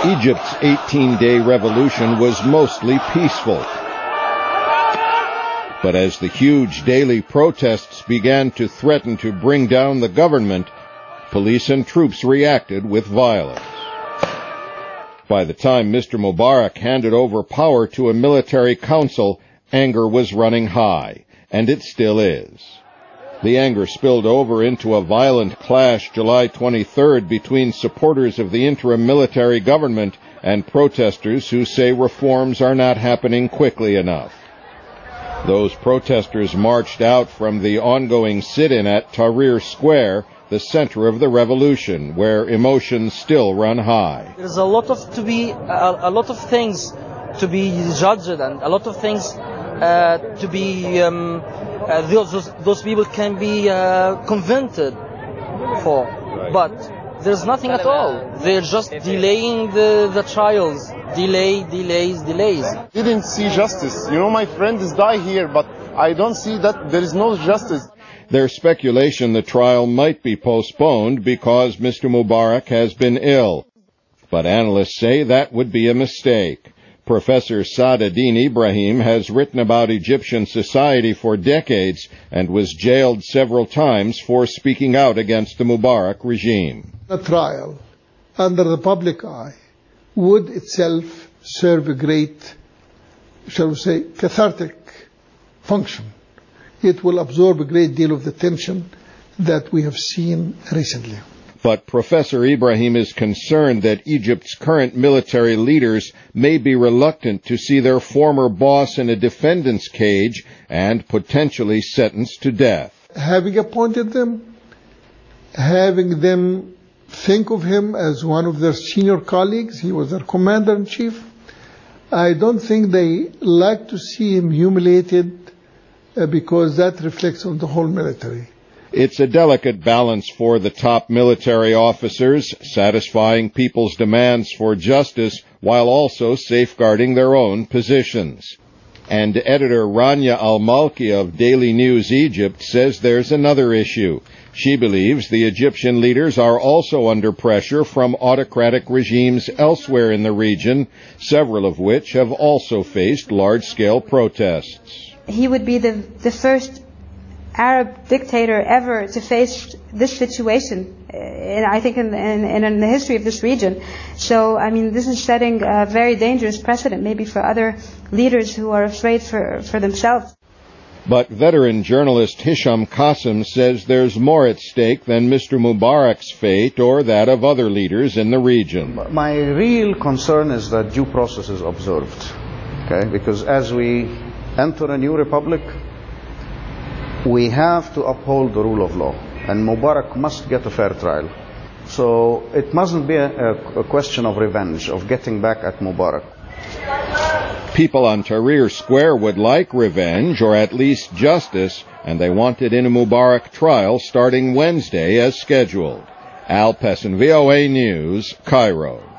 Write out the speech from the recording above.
Egypt's 18-day revolution was mostly peaceful. But as the huge daily protests began to threaten to bring down the government, police and troops reacted with violence. By the time Mr. Mubarak handed over power to a military council, anger was running high, and it still is. The anger spilled over into a violent clash July 23rd between supporters of the interim military government and protesters who say reforms are not happening quickly enough. Those protesters marched out from the ongoing sit-in at Tahrir Square, the center of the revolution, where emotions still run high. There's a lot of things to be judged, and a lot of things to be those people can be convicted for, but there's nothing at all. They're just delaying the trials. Delays. Didn't see justice. My friends die here, but I don't see that there is no justice. There's speculation the trial might be postponed because Mr. Mubarak has been ill. But analysts say that would be a mistake. Professor Saad-Eddin Ibrahim has written about Egyptian society for decades and was jailed several times for speaking out against the Mubarak regime. A trial under the public eye would itself serve a great, shall we say, cathartic function. It will absorb a great deal of the tension that we have seen recently. But Professor Ibrahim is concerned that Egypt's current military leaders may be reluctant to see their former boss in a defendant's cage and potentially sentenced to death. Having appointed them, having them think of him as one of their senior colleagues, he was their commander-in-chief, I don't think they like to see him humiliated because that reflects on the whole military. It's a delicate balance for the top military officers, satisfying people's demands for justice while also safeguarding their own positions. And editor Rania Al-Malki of Daily News Egypt says there's another issue. She believes the Egyptian leaders are also under pressure from autocratic regimes elsewhere in the region, several of which have also faced large-scale protests. He would be the first Arab dictator ever to face this situation, I think, in the history of this region. So, this is setting a very dangerous precedent, maybe for other leaders who are afraid for themselves. But veteran journalist Hisham Qasim says there's more at stake than Mr. Mubarak's fate or that of other leaders in the region. My real concern is that due process is observed, because as we enter a new republic, we have to uphold the rule of law, and Mubarak must get a fair trial. So it mustn't be a question of revenge, of getting back at Mubarak. People on Tahrir Square would like revenge, or at least justice, and they want it in a Mubarak trial starting Wednesday as scheduled. Al Pessin, VOA News, Cairo.